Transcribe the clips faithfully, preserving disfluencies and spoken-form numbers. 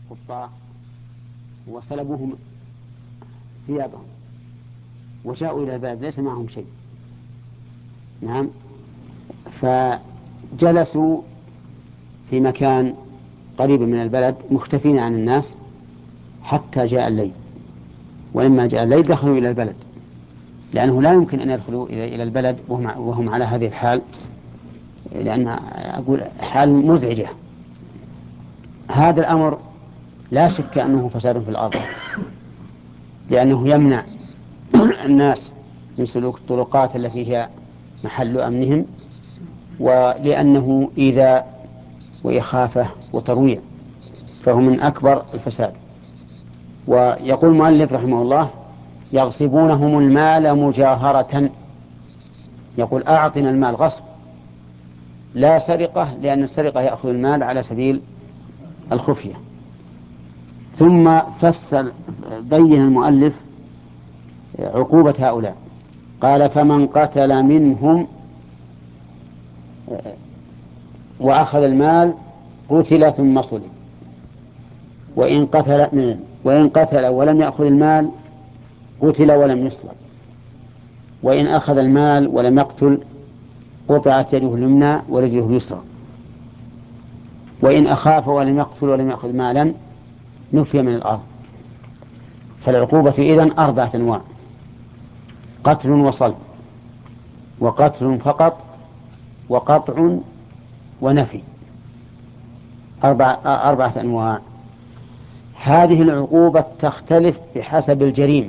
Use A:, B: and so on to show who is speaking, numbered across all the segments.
A: قطاع وسلبوهم ثيابهم وجاءوا إلى البلد ليس معهم شيء. نعم. فجلسوا في مكان قريب من البلد مختفين عن الناس حتى جاء الليل، ولما جاء الليل دخلوا إلى البلد، لأنه لا يمكن أن يدخلوا إلى البلد وهم, وهم على هذه الحال، لأن أقول حال مزعجة. هذا الأمر لا شك أنه فساد في الأرض، لأنه يمنع الناس من سلوك الطرقات التي هي محل أمنهم، ولأنه إيذاء وإخافة وترويع، فهو من أكبر الفساد. ويقول المؤلف رحمه الله: يغصبونهم المال مجاهرة. يقول أعطنا المال غصب لا سرقة، لأن السرقة يأخذ المال على سبيل الخفية. ثم فسر بين المؤلف عقوبة هؤلاء، قال: فمن قتل منهم وأخذ المال قتل ثم صلب، وإن قتل منه وإن قتل ولم يأخذ المال قتل ولم يصلب، وإن أخذ المال ولم يقتل قطعت يده اليمنى ورجله اليسرى، وإن أخاف ولم يقتل ولم يأخذ مالا نفي من الأرض. فالعقوبة إذن أربعة أنواع: قتل وصلب، وقتل فقط، وقطع، ونفي. أربعة, أربعة أنواع. هذه العقوبة تختلف بحسب الجريمة،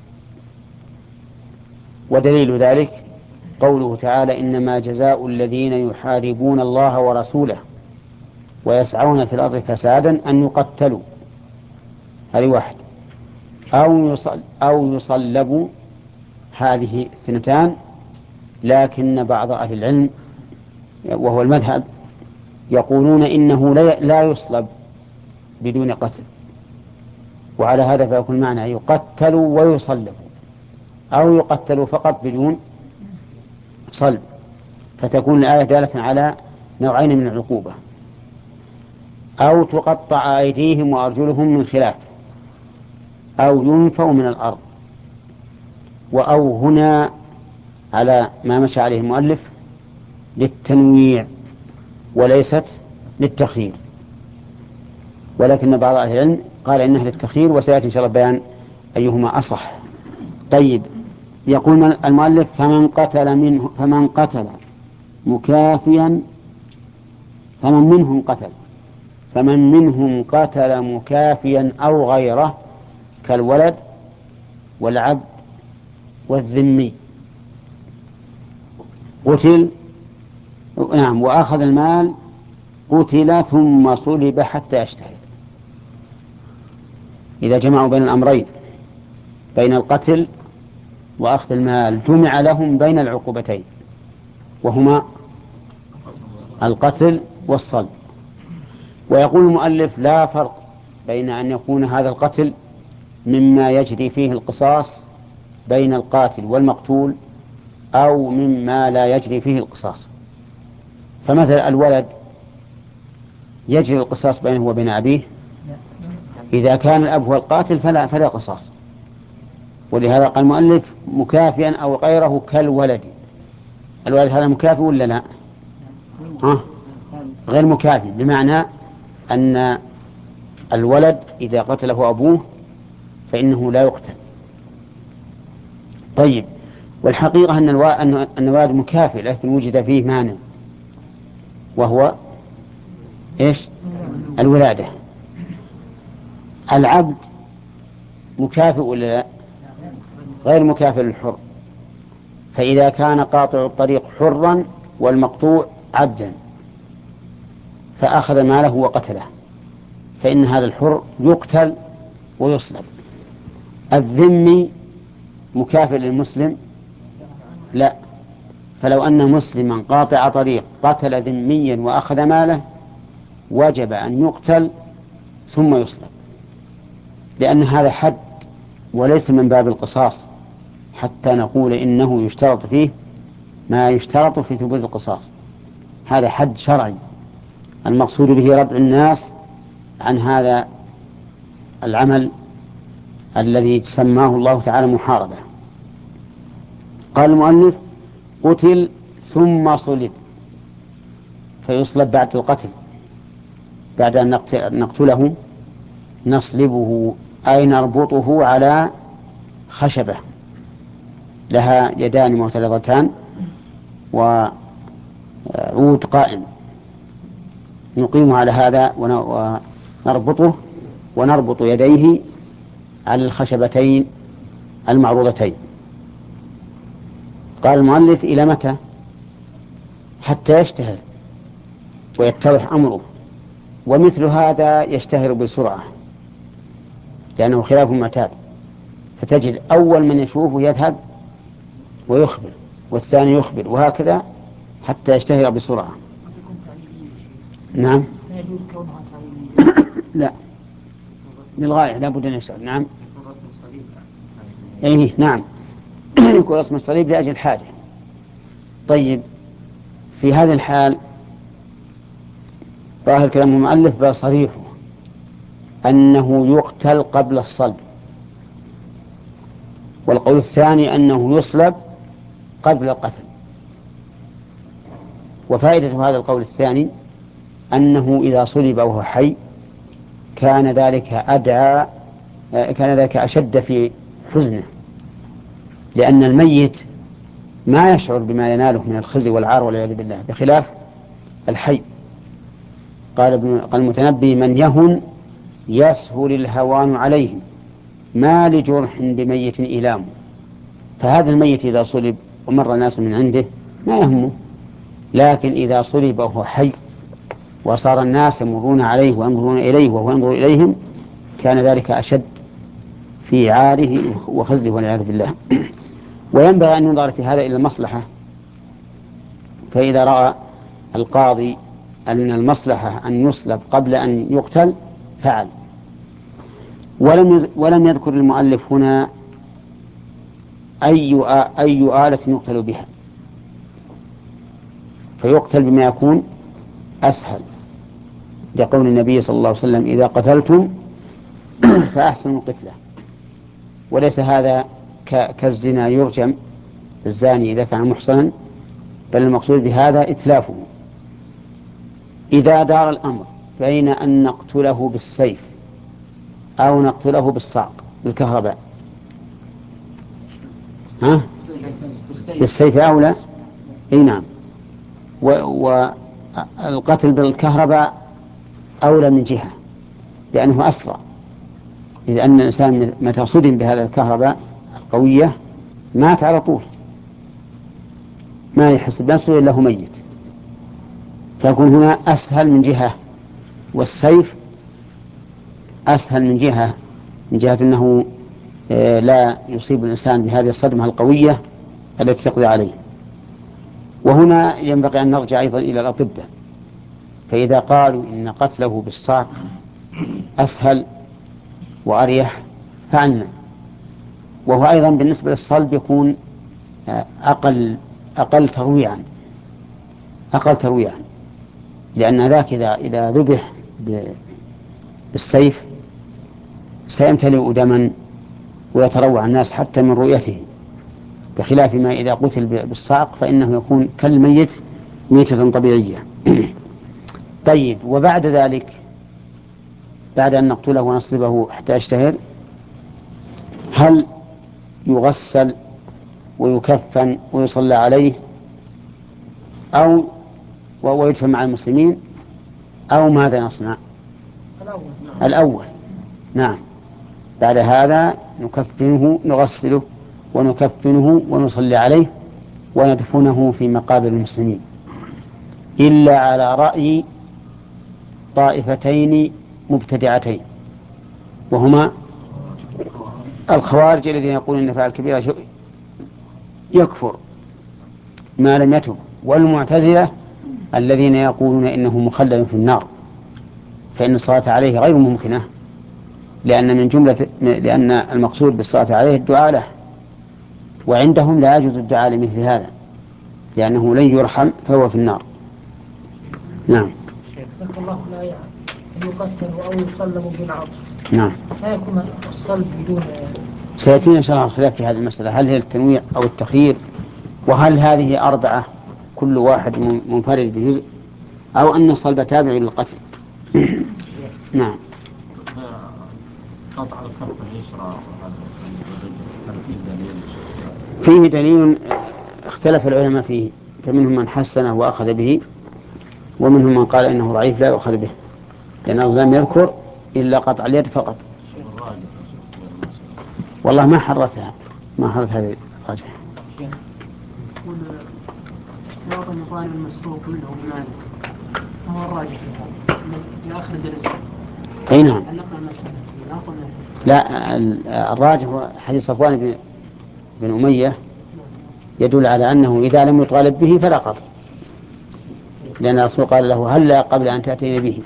A: ودليل ذلك قوله تعالى: إنما جزاء الذين يحاربون الله ورسوله ويسعون في الأرض فسادا أن يقتلوا، هذه واحد، أو يصل أو يصلبوا، هذه اثنتان. لكن بعض أهل العلم وهو المذهب يقولون إنه لا يصلب بدون قتل، وعلى هذا فيكون معنى يقتلوا ويصلبوا، أو يقتلوا فقط بدون صلب، فتكون الآية دالة على نوعين من العقوبة: أو تقطع أيديهم وأرجلهم من خلاف، أو ينفوا من الأرض. وأو هنا على ما مشى عليه المؤلف للتنويع وليست للتخيير، ولكن بعض أهل العلم قال إنها للتخيير، وسيأتي إن شاء الله بيان أيهما أصح. طيب، يقول المؤلف: فمن قتل منه فمن قتل مكافيا فمن منهم قتل فمن منهم قتل مكافيا أو غيره كالولد والعبد والذمي قتل، نعم، وأخذ المال قتل ثم صلب حتى يجتهد. إذا جمعوا بين الأمرين، بين القتل وأخذ المال، جمع لهم بين العقوبتين، وهما القتل والصلب. ويقول المؤلف: لا فرق بين أن يكون هذا القتل مما يجري فيه القصاص بين القاتل والمقتول، أو مما لا يجري فيه القصاص. فمثلا الولد يجري القصاص بينه وبين أبيه، إذا كان الأب هو القاتل فلا, فلا قصاص. ولهذا قال المؤلف: مكافئا أو غيره كالولد. الولد هذا مكافئ ولا لا؟ ها؟ غير مكافئ، بمعنى أن الولد إذا قتله أبوه فإنه لا يقتل. طيب، والحقيقة أن الولد مكافئ، لكن وجد فيه مانع، وهو إيش؟ الولادة. العبد مكافئ ولا لا؟ غير مكافئ للحر، فإذا كان قاطع الطريق حرا والمقطوع عبدا فأخذ ماله وقتله، فإن هذا الحر يقتل ويصلب. الذمي مكافئ للمسلم؟ لا، فلو أن مسلما قاطع طريق قتل ذميا وأخذ ماله وجب أن يقتل ثم يصلب، لأن هذا حد وليس من باب القصاص، حتى نقول إنه يشترط فيه ما يشترط في ثبوت القصاص. هذا حد شرعي، المقصود به ردع الناس عن هذا العمل الذي سماه الله تعالى محاربة. قال المؤلف: قتل ثم صلب، فيصلب بعد القتل، بعد أن نقتله نصلبه، أي نربطه على خشبة لها يدان معترضتان وعود قائم، نقيمه على هذا ونربطه ونربط يديه على الخشبتين المعروضتين. قال المؤلف: إلى متى؟ حتى يشتهر ويتضح أمره، ومثل هذا يشتهر بسرعة لأنه خلاف المعتاد، فتجد أول من يشوفه يذهب ويخبر، والثاني يخبر، وهكذا حتى يشتهر بسرعة. نعم. لا، للغاية لا بد أن يشتهر. نعم. أيه نعم. يكون رسم الصليب لأجل الحاجة. طيب، في هذه الحال ظاهر كلام المؤلف بل صريحه أنه يقتل قبل الصلب، والقول الثاني أنه يصلب قبل القتل. وفائدة هذا القول الثاني أنه إذا صلب وهو حي كان ذلك أدعى، كان ذلك أشد في حزنه، لأن الميت ما يشعر بما يناله من الخزي والعار والعياذ بالله، بخلاف الحي. قال ابن قال المتنبي: من يهن يسهل الهوان عليه، ما لجرح بميت إيلام. فهذا الميت إذا صلب ومر الناس من عنده ما يهمه، لكن إذا صلب وهو حي وصار الناس يمرون عليه وينظرون إليه وهو ينظر إليهم كان ذلك أشد في عاره وخزه والعياذ بالله. وينبغي أن ينظر في هذا إلى المصلحة، فإذا رأى القاضي أن المصلحة أن يصلب قبل أن يقتل فعل. ولم ولم يذكر المؤلف هنا أي أي آلة يقتل بها، فيقتل بما يكون أسهل، لقول النبي صلى الله عليه وسلم: إذا قتلتم فأحسنوا القتلة. وليس هذا كالزنا يرجم الزاني إذا كان محصنا، بل المقصود بهذا إتلافه. إذا دار الأمر بين أن نقتله بالسيف أو نقتله بالصعق بالكهرباء، ها؟ بالسيف أولى. أي نعم. والقتل بالكهرباء أولى من جهة لأنه أسرع، إذ أن الإنسان متى صدم بهذا الكهرباء القوية مات على طول، ما يحس بنفسه إلا هو ميت، فيكون هنا أسهل من جهة. والسيف أسهل من جهة من جهة أنه لا يصيب الإنسان بهذه الصدمة القوية التي تقضي عليه. وهنا ينبغي أن نرجع أيضا إلى الأطباء، فإذا قالوا إن قتله بالصعق أسهل وأريح فعلنا. وهو أيضا بالنسبة للصلب يكون أقل أقل ترويعا أقل ترويعا لأن ذاك إذا إذا ذبح بالسيف سيمتلئ دما ويتروع الناس حتى من رؤيته، بخلاف ما إذا قتل بالصعق فإنه يكون كالميت ميتة طبيعية. طيب، وبعد ذلك بعد أن نقتله ونصلبه حتى يشتهر هل يغسل ويكفن ويصلى عليه أو ويدفن مع المسلمين أو ماذا نصنع؟ الأول. نعم، بعد هذا نكفنه نغسله ونكفنه ونصلي عليه وندفنه في مقابر المسلمين، إلا على رأي طائفتين مبتدعتين، وهما الخوارج الذين يقولون إن فعل كبيرة يكفر ما لم يتب، والمعتزلة الذين يقولون إنه مخلد في النار، فإن الصلاة عليه غير ممكنة، لأن من جملة لأن المقصود بالصلاة عليه الدعاء له، وعندهم لا يجوز الدعاء لمثل هذا لأنه لن يرحم فهو في النار. نعم.
B: الله لا يعلم. يقتل أو يصلب بدون عرض.
A: نعم.
B: لا يكون الصلب بدون.
A: سيأتينا إن شاء الله الخلاف في هذه المسألة، هل هي التنويع أو التخيير، وهل هذه أربعة كل واحد منفرد بجزء، أو أن الصلب تابع للقتل. نعم.
C: قطع الكف اليسرى
A: فيه دليل اختلف العلماء فيه، فمنهم من حسنه وأخذ به، ومنهم من قال إنه ضعيف لا يؤخذ به، لأنه لم يذكر إلا قطع اليد فقط. والله ما حرتها، ما حرت هذه الراجح.
B: واقع مطالب المسروق منه بماله هو الراجح في آخر الدرس.
A: أي نعم. لا، الراجح حديث صفوان بن بن أمية يدل على أنه إذا لم يطالب به فلا قطع، لأن الرسول قال له هلا قبل أن تأتيني به.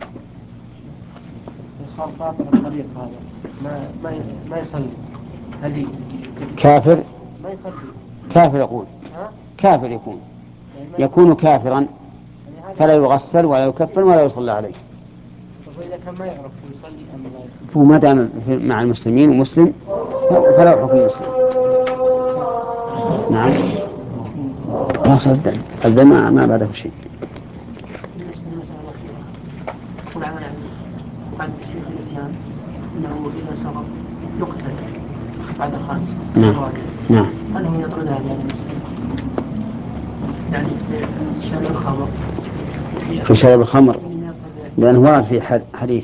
B: صار قاطع الطريق هذا ما ما ما يصلي. هل
A: كافر؟
B: ما يصلي.
A: كافر يقول. كافر يكون يكون كافرا فلا يغسل ولا يكفن ولا يصلى عليه.
B: فإذا كان ما يعرف يصلي أم لا يصلي؟
A: هو ما دام مع المسلمين ومسلم فلا حكم المسلم. نعم. ما صدق هذا ما ما بعده شيء.
B: بالنسبة للمسألة الأخيرة يقول عنها يعني قال شيخ الإسلام أنه إذا سقط يقتل بعد الخامس.
A: نعم. نعم.
B: هل هو يطردها بهذه المسألة؟ يعني في شرب الخمر.
A: في شرب الخمر لأنه ورد في حديث.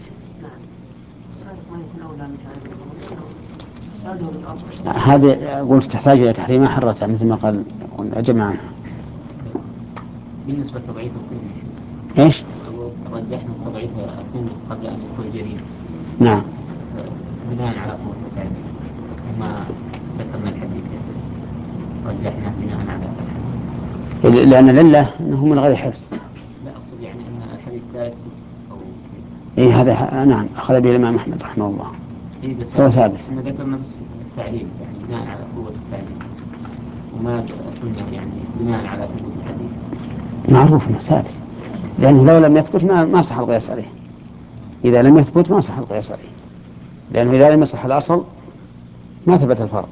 A: هذا قلت تحتاج إلى تحريم حرتها مثل ما قال أجمع عنها.
C: بالنسبة لتضعيف الثاني
A: إيش؟
C: رجحنا تضعيف الثاني قبل أن يكون جريمة.
A: نعم.
C: بناء على قوة الثاني وما ذكرنا الحديث رجحنا بناء على الحديث.
A: لأن لله أنه من غير حفظ.
C: لا أقصد يعني أن الحديث لا يثبت أو.
A: إيه هذا نعم أخذ به الإمام أحمد رحمه الله.
C: إيه بس
A: هو ثابت.
C: إحنا ذكرنا التعليل يعني بناء على قوة التعليل وما قلنا يعني بناء على ثبوت الحديث.
A: معروف انه ثابت، لانه لو لم يثبت ما ما صح القياس عليه. اذا لم يثبت ما صح القياس عليه، لانه اذا لم يصح الاصل ما ثبت الفرع.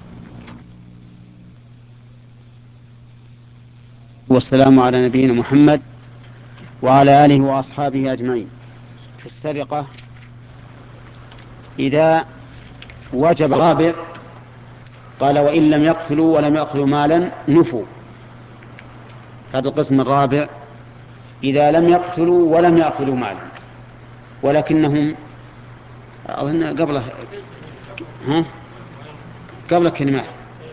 A: والسلام على نبينا محمد وعلى اله واصحابه اجمعين. في السرقه اذا وجب رابع قال وان لم يقتلوا ولم ياخذوا مالا نفوا. هذا القسم الرابع إذا لم يقتلوا ولم يأخذوا مالا ولكنهم أظن قبله ها قبل كلمات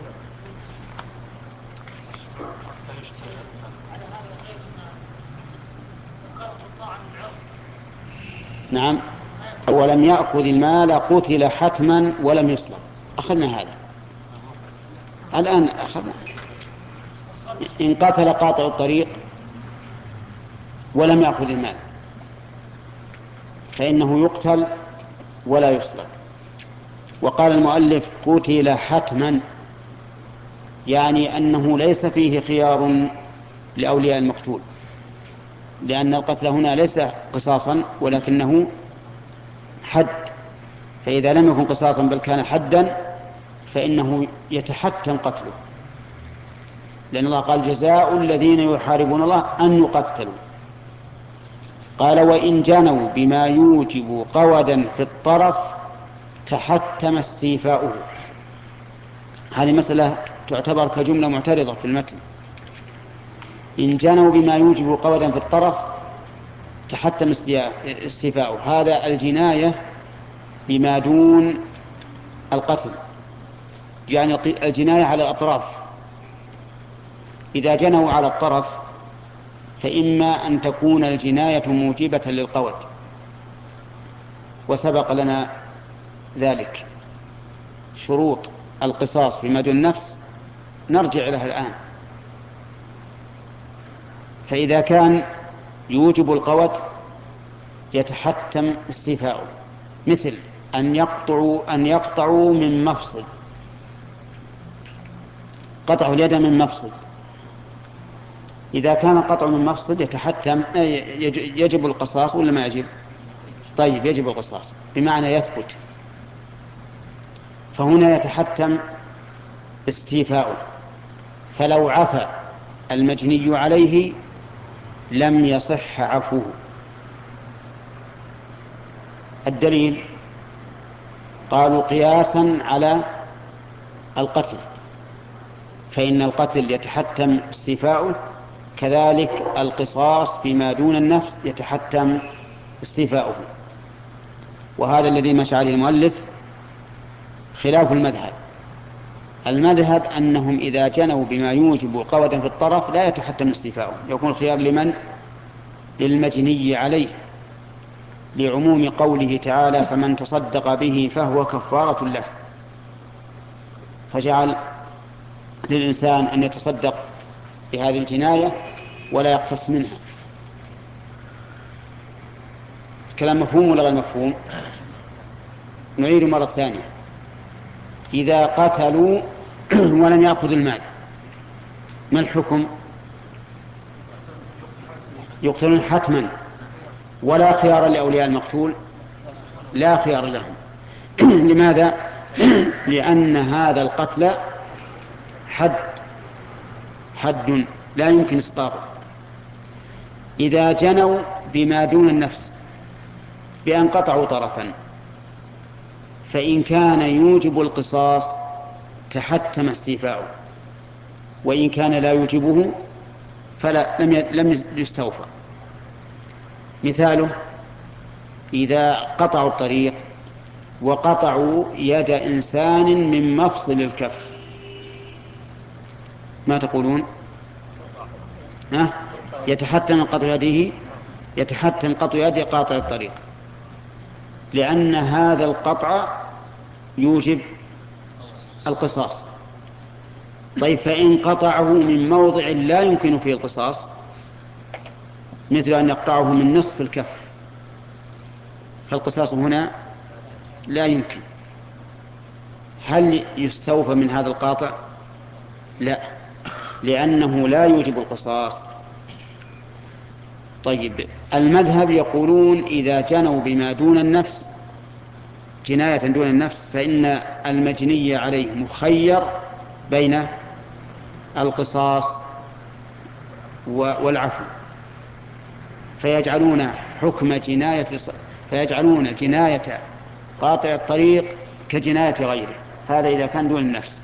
A: نعم. ولم يأخذ المال قتل حتما ولم يصلب. أخذنا هذا الآن أخذنا. إن قتل قاطع الطريق ولم يأخذ المال فإنه يقتل ولا يصلب. وقال المؤلف قتل حتما يعني أنه ليس فيه خيار لأولياء المقتول، لأن القتل هنا ليس قصاصا ولكنه حد، فإذا لم يكن قصاصا بل كان حدا فإنه يتحتم قتله، لأن الله قال جزاء الذين يحاربون الله أن يقتلوا. قال وإن جنوا بما يوجب قودا في الطرف تحتم استيفاؤه. هذه مسألة تعتبر كجملة معترضة في المتن. إن جنوا بما يوجب قودا في الطرف تحتم استيفاؤه. هذا الجناية بما دون القتل، يعني الجناية على الأطراف. إذا جنوا على الطرف فإما أن تكون الجناية موجبة للقود، وسبق لنا ذلك شروط القصاص بما دون النفس نرجع لها الآن. فإذا كان يوجب القود يتحتم استيفاؤه، مثل أن يقطعوا أن يقطعوا من مفصل، قطعوا اليد من مفصل. إذا كان قطع من مفصل يتحتم يجب القصاص ولا ما يجب؟ طيب يجب القصاص بمعنى يثبت، فهنا يتحتم استيفاؤه، فلو عفى المجني عليه لم يصح عفوه. الدليل قالوا قياسا على القتل، فإن القتل يتحتم استيفاؤه، كذلك القصاص فيما دون النفس يتحتم استيفاؤه. وهذا الذي مشى عليه المؤلف خلاف المذهب. المذهب أنهم إذا جنوا بما يوجب قودا في الطرف لا يتحتم استيفاؤه، يكون الخيار لمن؟ للمجني عليه، لعموم قوله تعالى فمن تصدق به فهو كفارة له، فجعل للإنسان أن يتصدق بهذه الجناية ولا يقتص منها. كلام مفهوم ولا غير مفهوم؟ نعيد مرة ثانية. إذا قتلوا ولم يأخذوا المال ما الحكم؟ يقتلون حتما، ولا خيار لأولياء المقتول، لا خيار لهم. لماذا؟ لأن هذا القتل حد حد لا يمكن إسقاطه. إذا جنوا بما دون النفس بأن قطعوا طرفا، فإن كان يوجب القصاص تحتم استيفاؤه، وإن كان لا يوجبه فلا لم لم يستوفى. مثاله إذا قطعوا الطريق وقطعوا يد إنسان من مفصل الكف، ما تقولون؟ ها؟ يتحتم قطع يده، يتحتم قطع يد قاطع الطريق، لأن هذا القطع يوجب القصاص. طيب فإن قطعه من موضع لا يمكن فيه القصاص، مثل أن يقطعه من نصف الكف، فالقصاص هنا لا يمكن. هل يستوفى من هذا القاطع؟ لا، لأنه لا يوجب القصاص. طيب المذهب يقولون إذا جنوا بما دون النفس جناية دون النفس فإن المجني عليه مخير بين القصاص والعفو، فيجعلون حكم جناية فيجعلون جناية قاطع الطريق كجناية غيره. هذا إذا كان دون النفس.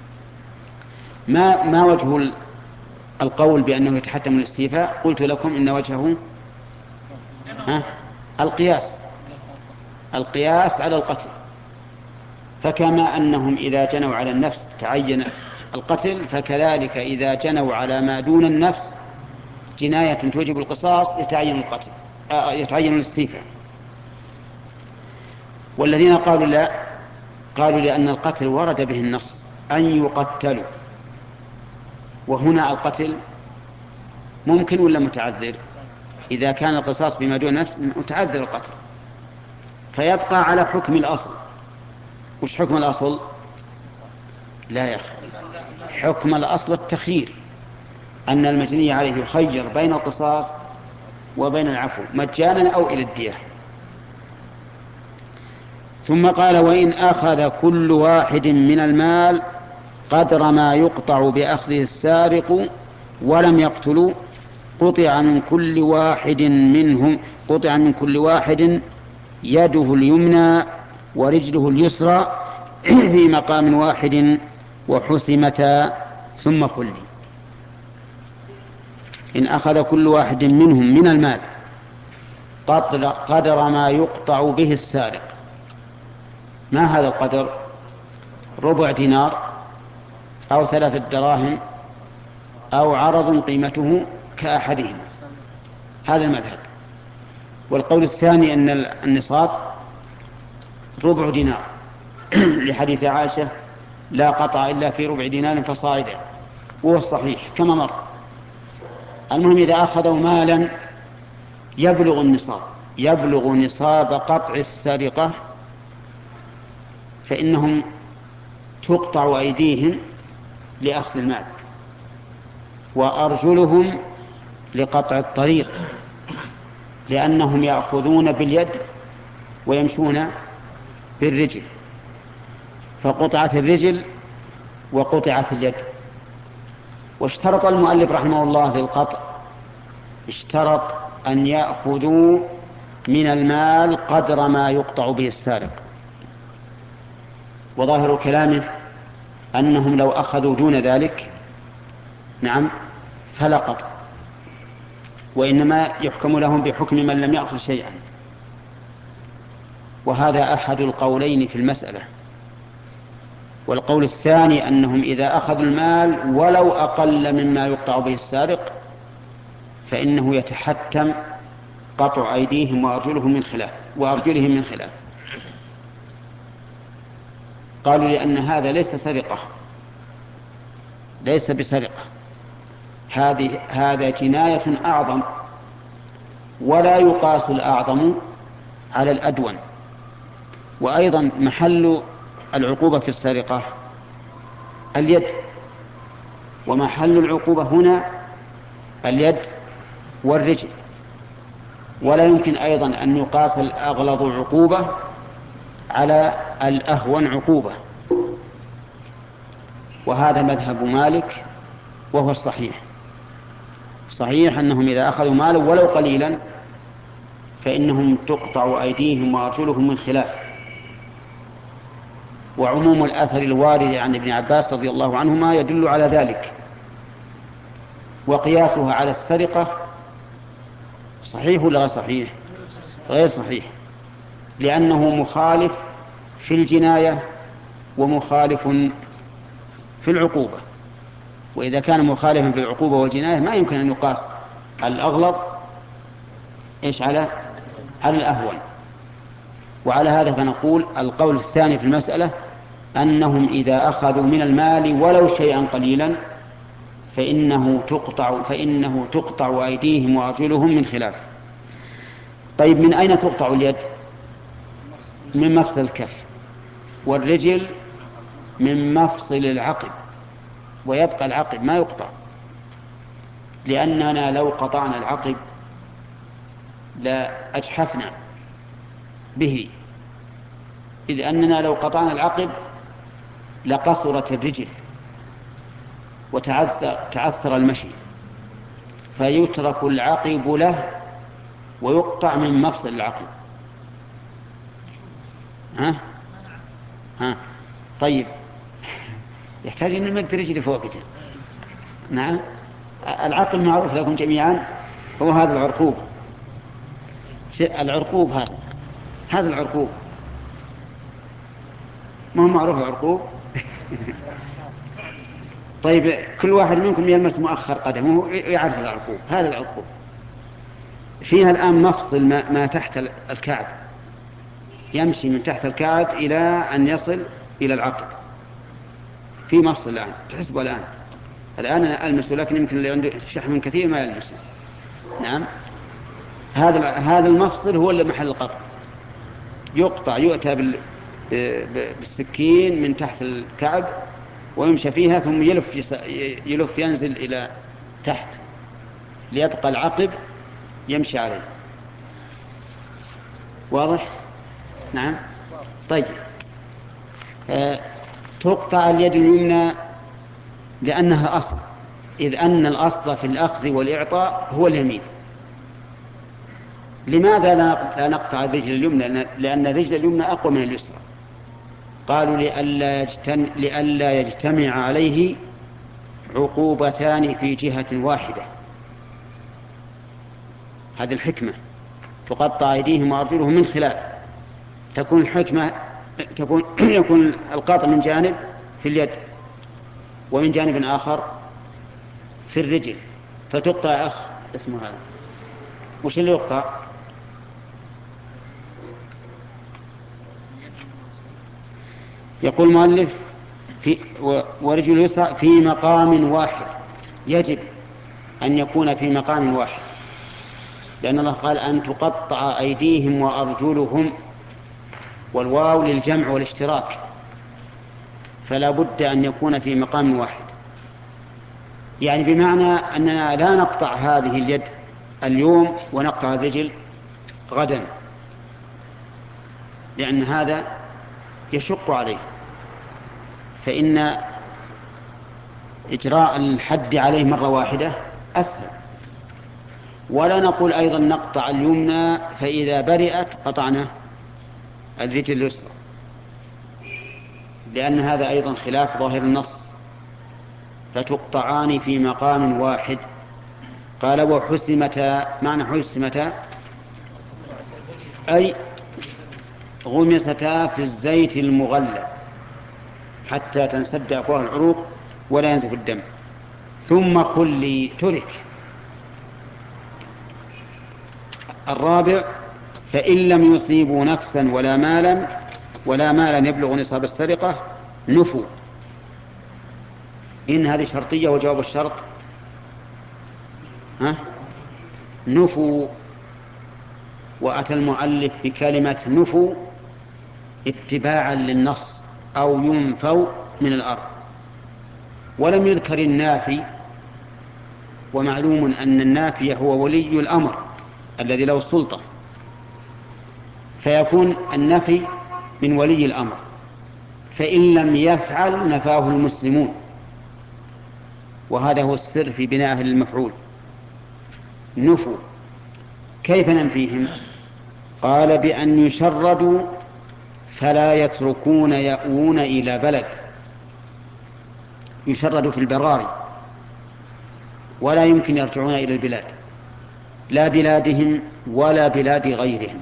A: ما ما وجه القول بأنه يتحتم الاستيفاء؟ قلت لكم إن وجهه ها القياس القياس على القتل. فكما أنهم إذا جنوا على النفس تعين القتل، فكذلك إذا جنوا على ما دون النفس جناية توجب القصاص يتعين القتل، آه يتعين الاستيفاء. والذين قالوا لا، قالوا لأن القتل ورد به النص أن يقتلوا، وهنا القتل ممكن ولا متعذر؟ إذا كان القصاص بما دون نفس متعذر القتل، فيبقى على حكم الأصل. وش حكم الأصل؟ لا يا أخي، حكم الأصل التخيير، أن المجني عليه يخير بين القصاص وبين العفو مجانا أو إلى الدية. ثم قال وإن أخذ كل واحد من المال قدر ما يقطع بأخذه السارق ولم يقتلوا قطع من كل واحد منهم قطع من كل واحد يده اليمنى ورجله اليسرى في مقام واحد وحسمتا ثم خلي. إن أخذ كل واحد منهم من المال قدر, قدر ما يقطع به السارق. ما هذا القدر؟ ربع دينار أو ثلاثة دراهم أو عرض قيمته كأحدهما، هذا المذهب. والقول الثاني أن النصاب ربع دينار لحديث عائشة لا قطع إلا في ربع دينار فصاعدا، وهو الصحيح كما مر. المهم إذا أخذوا مالا يبلغ النصاب يبلغ نصاب قطع السرقة فإنهم تقطع أيديهم لأخذ المال وأرجلهم لقطع الطريق، لأنهم يأخذون باليد ويمشون بالرجل، فقطعت الرجل وقطعت اليد. واشترط المؤلف رحمه الله للقطع، اشترط أن يأخذوا من المال قدر ما يقطع به السارق. وظاهر كلامه أنهم لو أخذوا دون ذلك نعم فلا قطع، وإنما يحكم لهم بحكم من لم يأخذ شيئا. وهذا أحد القولين في المسألة. والقول الثاني أنهم إذا أخذوا المال ولو أقل مما يقطع به السارق فإنه يتحتم قطع أيديهم وأرجلهم من خلاف وأرجلهم من خلاف. قالوا لأن هذا ليس سرقة، ليس بسرقة، هذه هذا جناية أعظم، ولا يقاس الأعظم على الأدون. وأيضا محل العقوبة في السرقة اليد، ومحل العقوبة هنا اليد والرجل، ولا يمكن أيضا أن يقاس الأغلظ عقوبة على الأهون عقوبة. وهذا مذهب مالك وهو الصحيح. صحيح أنهم إذا أخذوا مالا ولو قليلا فإنهم تقطع أيديهم وأرجلهم من خلاف. وعموم الأثر الوارد عن ابن عباس رضي الله عنهما يدل على ذلك. وقياسها على السرقة صحيح ولا غير صحيح؟ غير صحيح، لأنه مخالف في الجناية ومخالف في العقوبة. وإذا كان مخالفا في العقوبة والجناية ما يمكن أن يقاس الأغلظ إيش على على الأهون. وعلى هذا فنقول القول الثاني في المسألة أنهم إذا أخذوا من المال ولو شيئا قليلا فإنه تقطع فإنه تقطع أيديهم وأرجلهم من خلاف. طيب من أين تقطع اليد؟ من مفصل الكف، والرجل من مفصل العقب، ويبقى العقب ما يقطع، لأننا لو قطعنا العقب لا أجحفنا به، إذ أننا لو قطعنا العقب لقصرت الرجل وتعثر تعثر المشي، فيترك العقب له ويقطع من مفصل العقب. ها ها طيب يحتاج أن نمد رجلي فوق كده. نعم العقب معروف لكم جميعا هو هذا العرقوب، العرقوب هذا هذا العرقوب ما هو معروف العرقوب. طيب كل واحد منكم يلمس مؤخر قدمه ويعرف العرقوب. هذا العرقوب فيها الآن مفصل ما, ما تحت الكعب، يمشي من تحت الكعب إلى أن يصل إلى العقب، في مفصل الآن تحسبه الآن الآن أنا ألمسه، لكن يمكن اللي عنده شحم كثير ما يلمسه. نعم هذا هذا المفصل هو اللي محل القطع، يقطع يؤتى بال بالسكين من تحت الكعب ويمشى فيها ثم يلف يلف ينزل إلى تحت ليبقى العقب يمشي عليه. واضح؟ نعم طيب آه تقطع اليد اليمنى لأنها أصل، إذ أن الأصل في الأخذ والإعطاء هو اليمين. لماذا لا نقطع الرجل اليمنى؟ لأن الرجل اليمنى أقوى من اليسرى. قالوا لئلا يجتمع, لئلا يجتمع عليه عقوبتان في جهة واحدة. هذه الحكمة، تقطع أيديهم وأرجلهم من خلاف، تكون الحكمة تكون يكون القطع من جانب في اليد ومن جانب آخر في الرجل، فتقطع أخ اسمه هذا. وش اللي يقطع؟ يقول المؤلف في ورجل اليسرى في مقام واحد، يجب أن يكون في مقام واحد، لأن الله قال أن تقطع أيديهم وأرجلهم، والواو للجمع والاشتراك، فلا بد أن يكون في مقام واحد. يعني بمعنى أننا لا نقطع هذه اليد اليوم ونقطع الرجل غدا، لأن هذا يشق عليه، فإن إجراء الحد عليه مرة واحدة أسهل. ولا نقول أيضا نقطع اليمنى فإذا برئت قطعنا الرجل اليسرى، لأن هذا أيضا خلاف ظاهر النص، فتقطعان في مقام واحد. قال وحسمتا، معنى حسمتا أي غمستا في الزيت المغلى حتى تنسد أفواه العروق ولا ينزف الدم، ثم خلي ترك. الرابع فإن لم يصيبوا نفسا ولا مالا ولا مالا يبلغ نصاب السرقة نفوا. إن هذه شرطية وجواب الشرط ها نفوا. وأتى المؤلف بكلمة نفوا اتباعا للنص، أو ينفوا من الأرض، ولم يذكر النافي. ومعلوم أن النافي هو ولي الأمر الذي له السلطة، فيكون النفي من ولي الأمر، فإن لم يفعل نفاه المسلمون، وهذا هو السر في بناء المفعول. نفوا كيف ننفيهم؟ قال بأن يشردوا فلا يتركون يأوون إلى بلد، يشردوا في البراري ولا يمكن يرجعون إلى البلاد، لا بلادهم ولا بلاد غيرهم.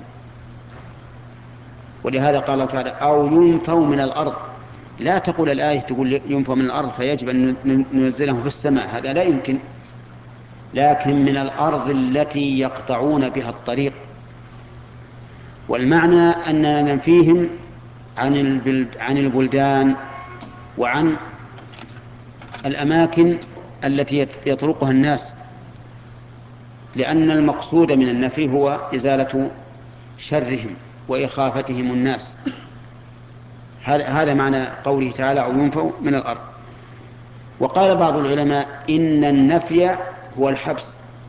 A: ولهذا قال الله تعالى أو ينفوا من الأرض. لا تقول الآية تقول ينفوا من الأرض فيجب أن ننزلهم في السماء، هذا لا يمكن، لكن من الأرض التي يقطعون بها الطريق. والمعنى أننا ننفيهم عن عن البلدان وعن الأماكن التي يطرقها الناس، لأن المقصود من النفي هو إزالة شرهم وإخافتهم الناس. هذا معنى قوله تعالى أو ينفوا من الأرض. وقال بعض العلماء إن النفي هو الحبس،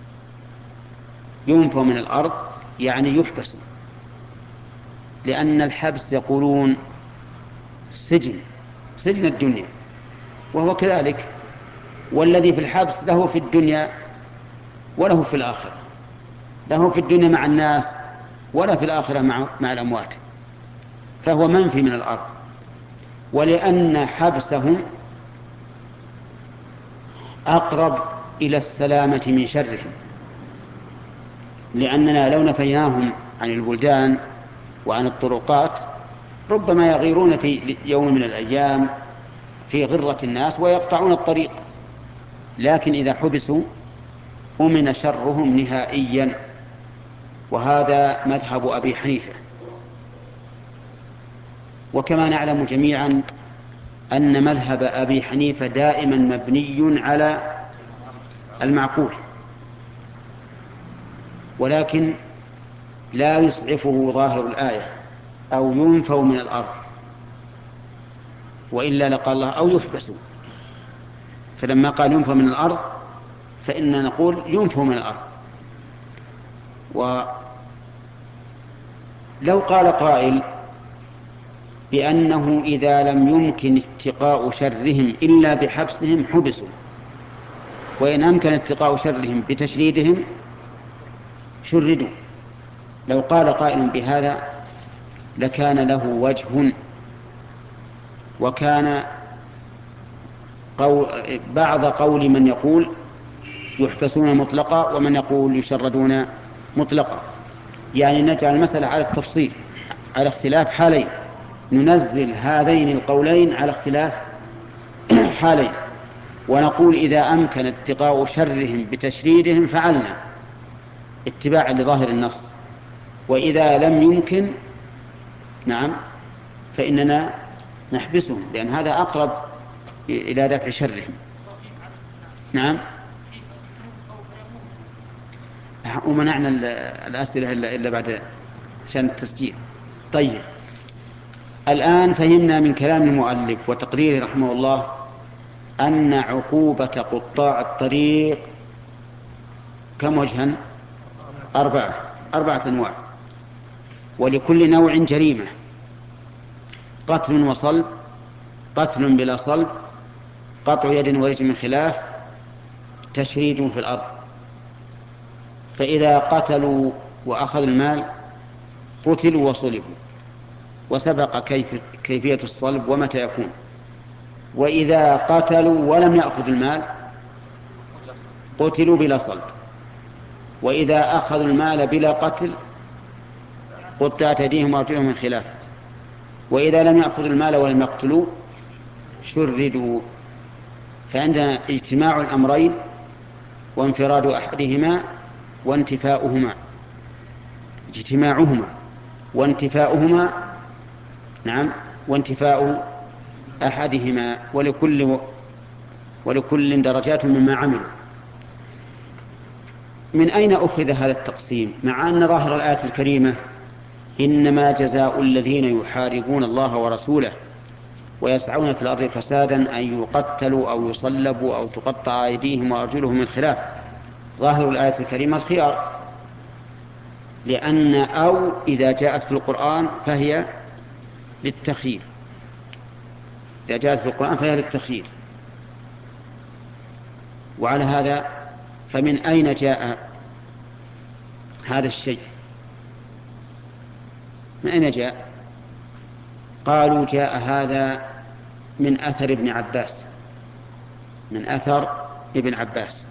A: ينفوا من الأرض يعني يحبسوا، لأن الحبس يقولون سجن، سجن الدنيا، وهو كذلك. والذي في الحبس له في الدنيا وله في الآخرة، له في الدنيا مع الناس ولا في الآخرة مع, مع الأموات، فهو منفي من الأرض. ولأن حبسهم أقرب إلى السلامة من شرهم، لأننا لو نفيناهم عن البلدان وعن الطرقات ربما يغيرون في يوم من الأيام في غرة الناس ويقطعون الطريق، لكن إذا حبسوا أمن شرهم نهائيا. وهذا مذهب أبي حنيفة. وكما نعلم جميعا أن مذهب أبي حنيفة دائما مبني على المعقول، ولكن لا يسعفه ظاهر الآية أو ينفوا من الأرض، وإلا لقال الله أو يحبسوا. فلما قال ينفوا من الأرض فإننا نقول ينفوا من الأرض. ولو قال قائل بأنه إذا لم يمكن اتقاء شرهم إلا بحبسهم حبسوا، وإن أمكن اتقاء شرهم بتشريدهم شردوا، لو قال قائل بهذا لكان له وجه. وكان قول بعض قول من يقول يحبسون مطلقا ومن يقول يشردون مطلقا، يعني نجعل المسألة على التفصيل، على اختلاف حالين، ننزل هذين القولين على اختلاف حالين، ونقول إذا أمكن اتقاء شرهم بتشريدهم فعلنا اتباعا لظاهر النص، وإذا لم يمكن نعم فإننا نحبسهم، لأن هذا أقرب إلى دفع شرهم. نعم. ومنعنا الأسئلة إلا بعد عشان التسجيل. طيب، الآن فهمنا من كلام المؤلف وتقريره رحمه الله أن عقوبة قطاع الطريق كم وجها؟ أربعة أربعة أنواع، ولكل نوع جريمة. قتل وصلب، قتل بلا صلب، قطع يد ورجل من خلاف، تشريد في الأرض. فإذا قتلوا وأخذوا المال قتلوا وصلبوا، وسبق كيف كيفية الصلب ومتى يكون. وإذا قتلوا ولم يأخذوا المال قتلوا بلا صلب. وإذا أخذوا المال بلا قتل قطعت أيديهم وأرجلهم من خلاف. وإذا لم يأخذوا المال ولم يقتلوا شردوا. فعندنا اجتماع الأمرين وانفراد أحدهما وانتفاؤهما، اجتماعهما وانتفاؤهما، نعم، وانتفاء أحدهما، ولكل ولكل درجات مما عملوا. من أين أخذ هذا التقسيم مع أن ظاهر الآية الكريمة إنما جزاء الذين يحاربون الله ورسوله ويسعون في الأرض فسادا أن يقتلوا أو يصلبوا أو تقطع أيديهم وأرجلهم من خلاف؟ ظاهر الآية الكريمة الخيار، لأن أو إذا جاءت في القرآن فهي للتخيير، إذا جاءت في القرآن فهي للتخيير. وعلى هذا فمن أين جاء هذا الشيء؟ من أين جاء؟ قالوا جاء هذا من أثر ابن عباس، من أثر ابن عباس،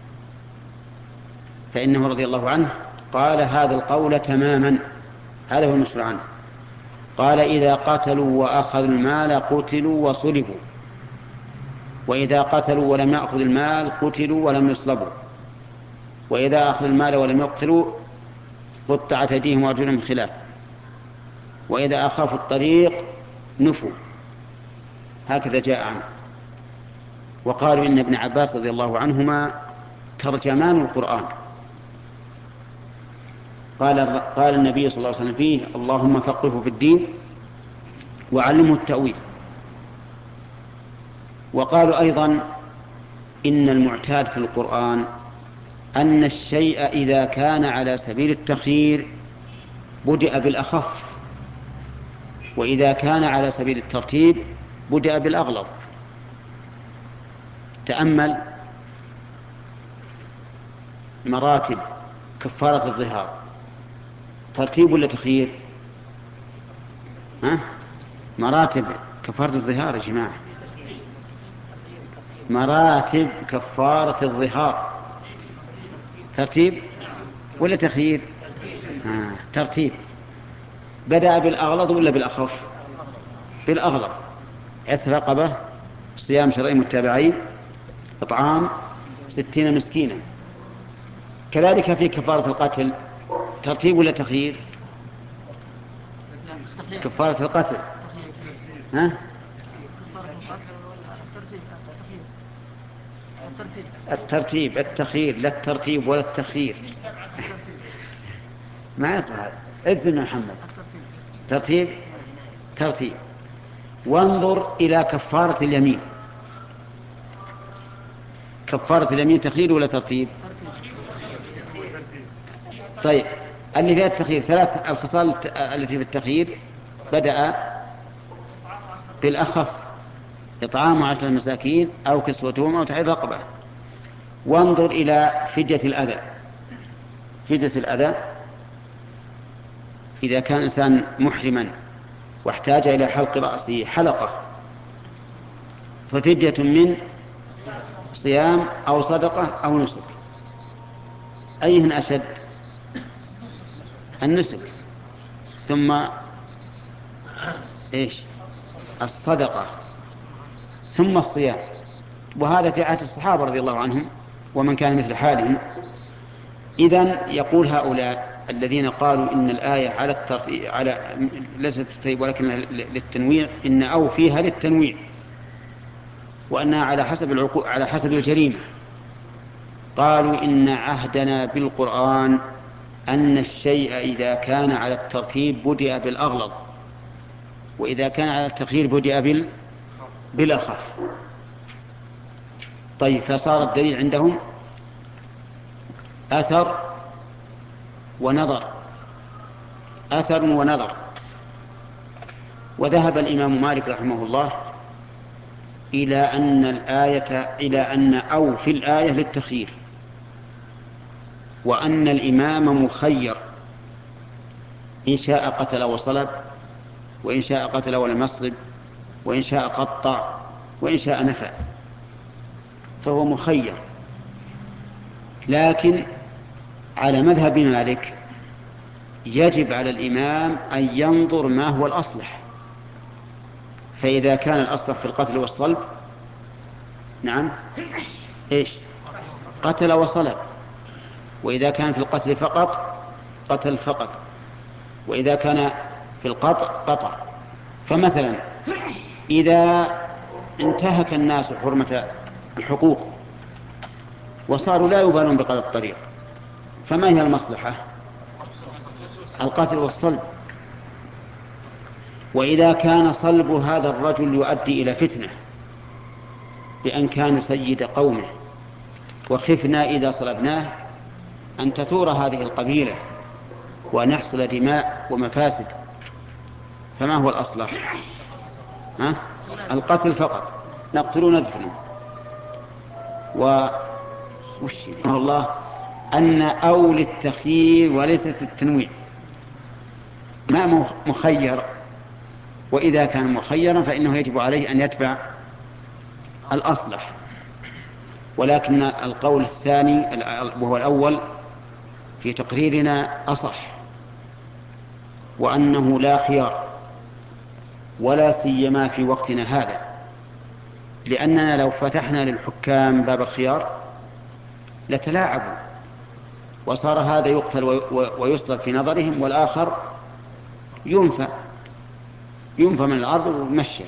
A: فإنه رضي الله عنه قال هذا القول تماما، هذا هو المشهور عنه. قال إذا قتلوا وأخذوا المال قتلوا وصلبوا، وإذا قتلوا ولم يأخذوا المال قتلوا ولم يصلبوا، وإذا أخذوا المال ولم يقتلوا قطعت أيديهم وأرجلهم من خلاف، وإذا أخافوا الطريق نفوا. هكذا جاء عنه. وقالوا إن ابن عباس رضي الله عنهما ترجمان القرآن. قال قال النبي صلى الله عليه وسلم فيه اللهم فقهه في الدين وعلمه التأويل. وقالوا أيضا إن المعتاد في القرآن أن الشيء إذا كان على سبيل التخيير بدأ بالأخف، وإذا كان على سبيل الترتيب بدأ بالأغلظ. تأمل مراتب كفارة الظهار، ترتيب ولا تخيير؟ ها؟ مراتب كفارة الظهار يا جماعة، مراتب كفارة الظهار ترتيب ولا تخيير؟ آه. ترتيب. بدأ بالأغلظ ولا بالأخف؟ بالأغلظ. عتق رقبة، صيام شهرين متابعين، إطعام ستين مسكينا. كذلك في كفارة القتل ترتيب ولا تخيير؟ كفارة القتل ها؟ الترتيب، التخيير، لا الترتيب ولا التخيير. ما يصلح هذا. إذن محمد ترتيب، ترتيب. وانظر إلى كفارة اليمين، كفارة اليمين تخيير ولا ترتيب؟ طيب اللي فيها التخيير ثلاث الخصال التي في التخيير بدأ بالأخف، إطعام عشرة مساكين أو كسوتهم أو تحرير رقبة. وانظر إلى فدية الأذى، فدية الأذى إذا كان إنسان محرما واحتاج إلى حلق رأسه حلقة ففدية من صيام أو صدقة أو نسك. أيهن أشد؟ النسك، ثم إيش؟ الصدقة، ثم الصيام. وهذا في عهد الصحابة رضي الله عنهم ومن كان مثل حالهم. إذن يقول هؤلاء الذين قالوا إن الآية على الترتيب، على ليست الترتيب ولكن للتنويع، إن أو فيها للتنويع، وأنها على حسب العقو... على حسب الجريمة. قالوا إن عهدنا بالقرآن أن الشيء إذا كان على الترتيب بدأ بالأغلظ، وإذا كان على التخيير بدأ بال... بالأخف. طيب فصار الدليل عندهم أثر ونظر، أثر ونظر. وذهب الإمام مالك رحمه الله إلى أن الآية إلى أن أو في الآية للتخيير، وأن الإمام مخير إن شاء قتل وصلب، وإن شاء قتل ولم يصلب، وإن شاء قطع، وإن شاء نفع، فهو مخير. لكن على مذهب مالك يجب على الإمام أن ينظر ما هو الأصلح، فإذا كان الأصلح في القتل والصلب نعم إيش قتل وصلب، وإذا كان في القتل فقط قتل فقط، وإذا كان في القطع قطع. فمثلا إذا انتهك الناس حرمة الحقوق وصاروا لا يبالون بقطع الطريق، فما هي المصلحة؟ القتل والصلب. وإذا كان صلب هذا الرجل يؤدي إلى فتنة بأن كان سيد قومه، وخفنا إذا صلبناه أن تثور هذه القبيلة وأن يحصل دماء ومفاسد، فما هو الأصلح؟ ها؟ القتل فقط، نقتل ندفن. وش الله أن أول التخيير وليست التنويع، ما مخير، وإذا كان مخيرا فإنه يجب عليه أن يتبع الأصلح. ولكن القول الثاني وهو الأول في تقريرنا أصح، وأنه لا خيار، ولا سيما في وقتنا هذا، لأننا لو فتحنا للحكام باب الخيار لتلاعبوا، وصار هذا يقتل ويصلب في نظرهم، والآخر ينفى ينفى من الأرض ويمشى.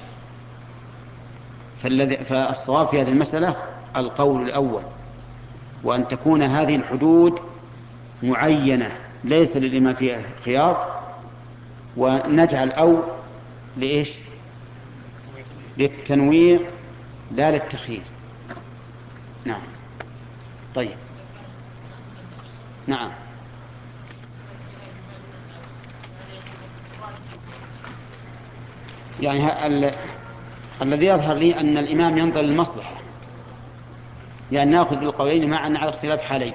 A: فالصواب في هذه المسألة القول الأول، وأن تكون هذه الحدود معينة ليس للإمام فيها خيار، ونجعل أو لإيش؟ للتنويع لا للتخيير. نعم. طيب. نعم. يعني ال... الذي يظهر لي أن الإمام ينظر للمصلحة، يعني نأخذ بالقولين مع أن على اختلاف حالين.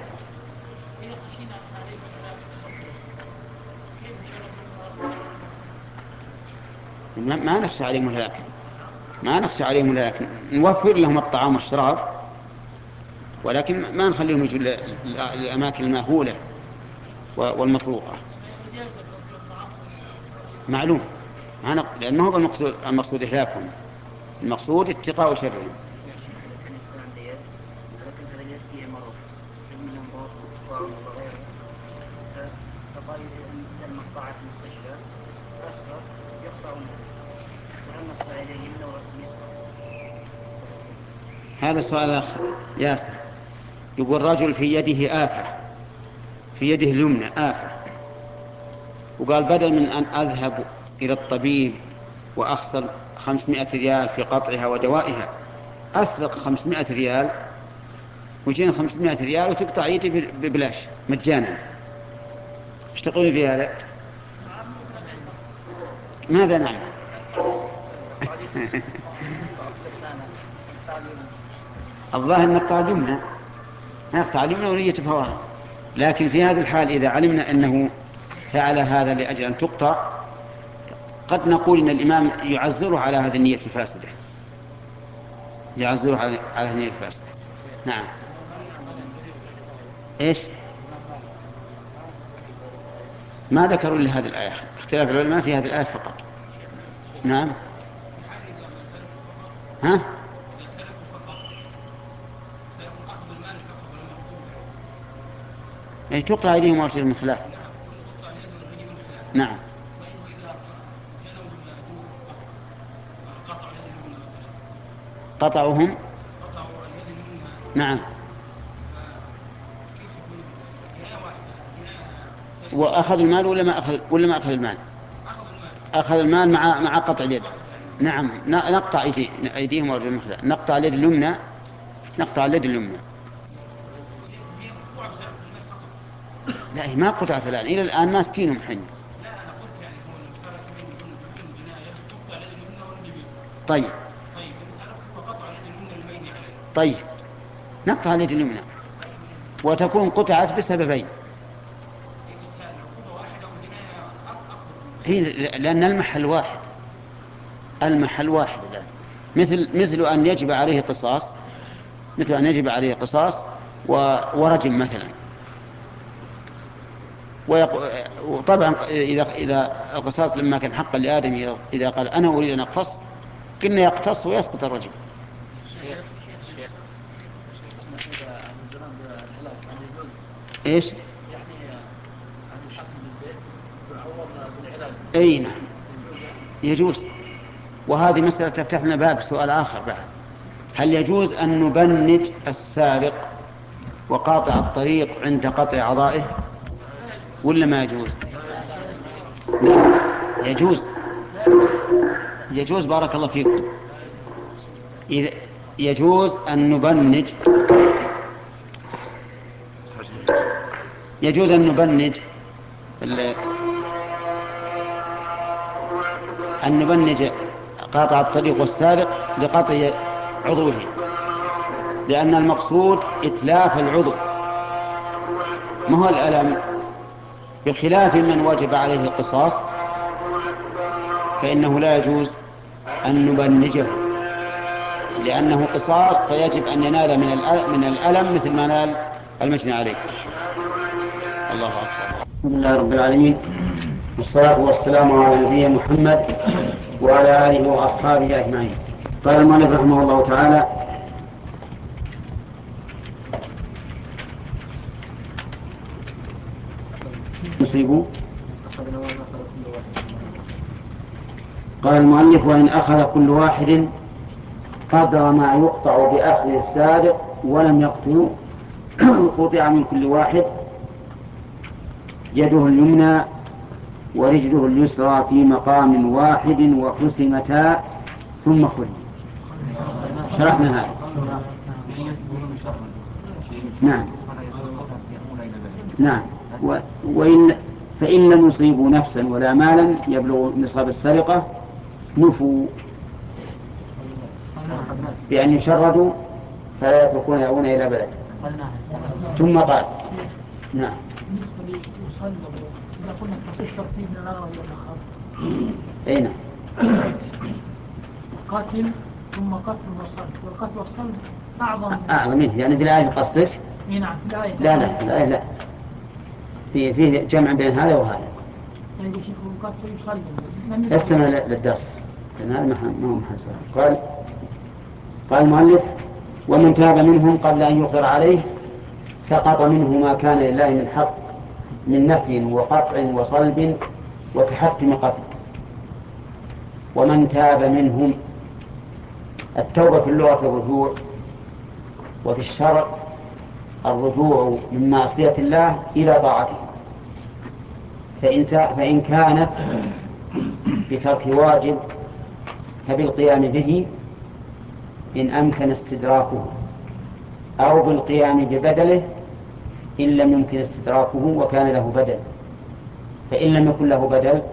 A: ما نخشى عليهم الهلاك، ما نخشى عليهم الهلاك، نوفر لهم الطعام والشراب، ولكن ما نخليهم يجوا للأماكن المأهولة والمطروقة. معلوم، لأن ما هو المقصود, المقصود إهلاكهم، المقصود اتقاء شرهم. هذا سؤال آخر ياسر. يقول رجل في يده آفة، في يده اليمنى آفة، وقال بدل من أن أذهب إلى الطبيب وأخسر خمسمائة ريال في قطعها ودوائها، أسرق خمسمائة ريال ويجينا خمسمائة ريال وتقطع يدي ببلاش مجانا. ايش تقول في هذا؟ ماذا نعمل؟ الظاهر نقطع اليمنى، نقطع اليمنى ونية فواها. لكن في هذه الحال إذا علمنا أنه فعل هذا لأجل أن تقطع، قد نقول إن الإمام يعزره على هذه النية الفاسدة، يعزره على هذه النية الفاسدة. نعم. إيش؟ ما ذكروا إلا هذه الآية، اختلاف العلماء في هذه الآية فقط. نعم. ها؟ يعني تقطع أيديهم وأرجلهم من خلاف. نعم. قطعهم. نعم. وأخذ المال ولا ما أخذ ولا ما أخذ المال؟ أخذ المال مع مع قطع اليد. نعم. نقطع أيدي أيديهم وأرجلهم من خلاف، نقطع اليد اليمنى، نقطع اليد اليمنى. لا هي ما قطعت الآن، إلى الآن ماسكينهم حين. طيب
D: طيب إن سألت فقطع اليد اليمنى الميل عليه.
A: طيب نقطع اليد اليمنى وتكون قطعت بسببين. هي لأن المحل واحد، المحل واحد الآن، مثل مثل أن يجب عليه قصاص، مثل أن يجب عليه قصاص ورجم مثلا. وطبعا إذا إذا القصاص لما كان حقا لآدم إذا قال أنا أريد أن أقتص كنا يقتص ويسقط الرجم. إيش؟ أي نعم يجوز. وهذه مسألة تفتح لنا باب سؤال آخر بعد، هل يجوز أن نبنج السارق وقاطع الطريق عند قطع أعضائه ولا ما يجوز؟ يجوز يجوز بارك الله فيكم. إذا يجوز أن نبنج يجوز أن نبنج أن نبنج قاطع الطريق والسارق لقطع عضوه، لأن المقصود إتلاف العضو ما هو الألم، بخلاف من وجب عليه القصاص فإنه لا يجوز أن نبنجه لأنه قصاص فيجب أن ينال من الألم مثل ما نال المجني عليه. الله أكبر. الحمد لله رب العالمين، والصلاة والسلام على نبينا محمد وعلى آله وأصحابه أجمعين. قال المؤلف رحمه الله تعالى: يصيبوا. قال المؤلف: وإن أخذ كل واحد قدر ما يقطع بأخذ السارق ولم يقتل قطع من كل واحد يده اليمنى ورجله اليسرى في مقام واحد وقسمتا ثم خلي. شرحنا هذا. نعم نعم. وإن فإن لم يصيبوا نفسا ولا مالا يبلغ نصاب السرقة نفوا بأن يشردوا فلا يتركون يأوون إلى بلد. ثم قال: نعم.
B: إذا قلنا الترتيب من الأغلب إلى الأخر.
A: أي نعم.
B: قتل ثم قتل وصلب، والقتل والصلب أعظم
A: أعظم منه، يعني في الآية قصدك؟
B: نعم في الآية.
A: لا لا في الآية لا، في فيه جمع بين هذا وهذا.
B: يعني شيخ القتل يصلب.
A: استمع للدرس لأن هذا ما هو محل. قال قال المؤلف: ومن تاب منهم قبل أن يقدر عليه سقط منه ما كان لله من حق من نفي وقطع وصلب وتحتم قتل. ومن تاب منهم، التوبة في اللغة الرجوع، وفي الشرع الرجوع من معصية الله إلى طاعته، فإن, فإن كانت بترك واجب فبالقيام به إن أمكن استدراكه، أو بالقيام ببدله إن لم يمكن استدراكه وكان له بدل. فإن لم يكن له بدل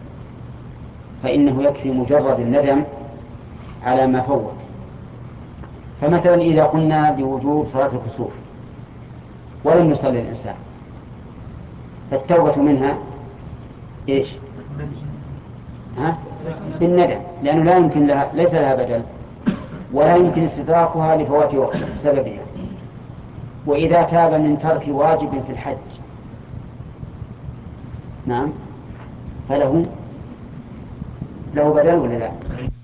A: فإنه يكفي مجرد الندم على ما فوت. فمثلا إذا قلنا بوجوب صلاة الكسوف ولم يصلي الإنسان فالتوبة منها إيش؟ ها؟ بالندم، لأنه لا يمكن لها، ليس لها بدل ولا يمكن استدراكها لفوات وقت سببها. وإذا تاب من ترك واجب في الحج نعم فله له بدل ولا لا؟